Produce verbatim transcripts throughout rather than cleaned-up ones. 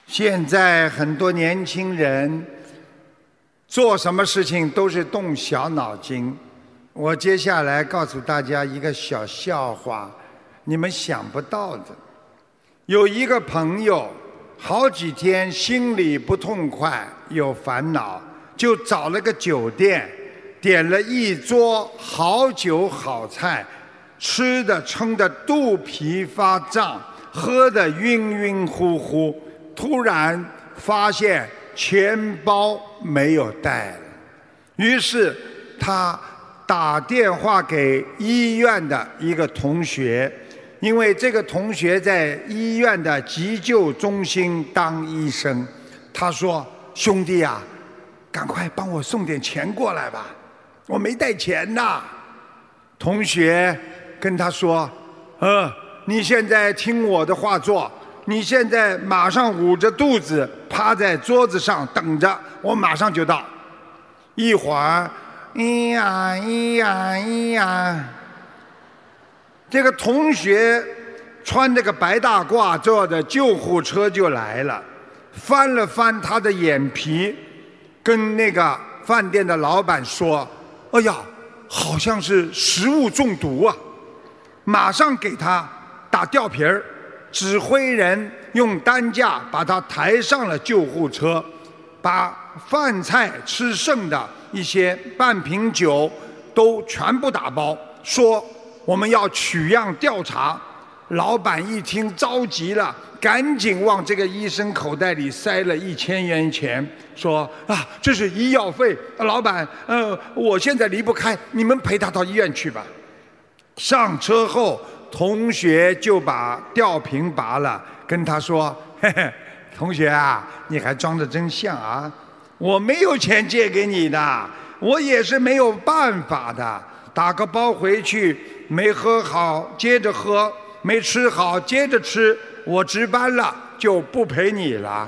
现在很多年轻人做什么事情都是动小脑筋。我接下来告诉大家一个小笑话，你们想不到的。有一个朋友好几天心里不痛快，有烦恼，就找了个酒店，点了一桌好酒好菜，吃的撑得肚皮发胀，喝得晕晕乎乎。突然发现钱包没有带了，于是他打电话给医院的一个同学，因为这个同学在医院的急救中心当医生。他说：兄弟啊，赶快帮我送点钱过来吧，我没带钱呐。同学跟他说：呃，你现在听我的话做，你现在马上捂着肚子趴在桌子上等着，我马上就到。一会儿，咿呀咿呀咿呀，这个同学穿着个白大褂坐的救护车就来了，翻了翻他的眼皮，跟那个饭店的老板说：哎呀，好像是食物中毒啊！马上给他打吊瓶儿，指挥人用担架把他抬上了救护车，把饭菜吃剩的一些半瓶酒都全部打包，说我们要取样调查。老板一听着急了，赶紧往这个医生口袋里塞了一千元钱，说啊，这是医药费，老板，呃，我现在离不开，你们陪他到医院去吧。上车后，同学就把吊瓶拔了，跟他说：嘿嘿，同学啊，你还装得真像啊！我没有钱借给你的，我也是没有办法的。打个包回去，没喝好接着喝，没吃好接着吃，我值班了就不陪你了。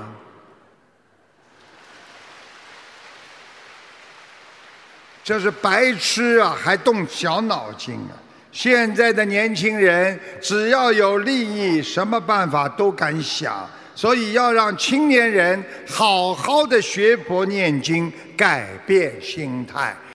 这是白痴啊，还动小脑筋啊！现在的年轻人只要有利益，什么办法都敢想，所以要让青年人好好的学佛念经，改变心态。